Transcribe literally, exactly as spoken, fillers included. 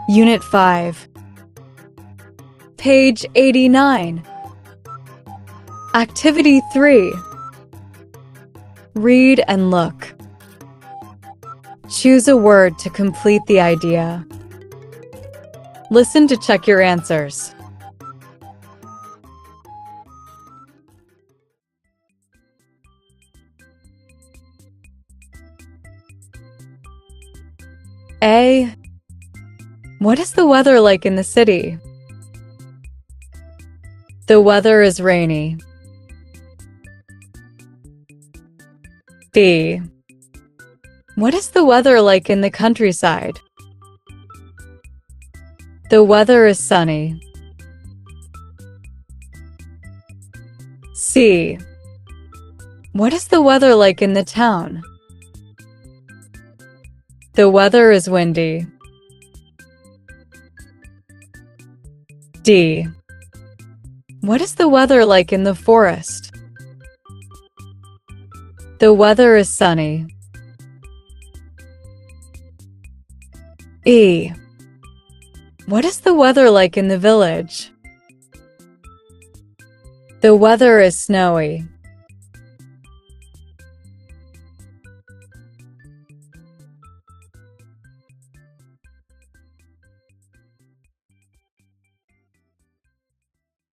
Unit five. Page eighty-nine. Activity three. Read and look. Choose a word to complete the idea. Listen to check your answers. A. What is the weather like in the city? The weather is rainy. B. What is the weather like in the countryside? The weather is sunny. C. What is the weather like in the town? The weather is windy. D. What is the weather like in the forest? The weather is sunny. E. What is the weather like in the village? The weather is snowy.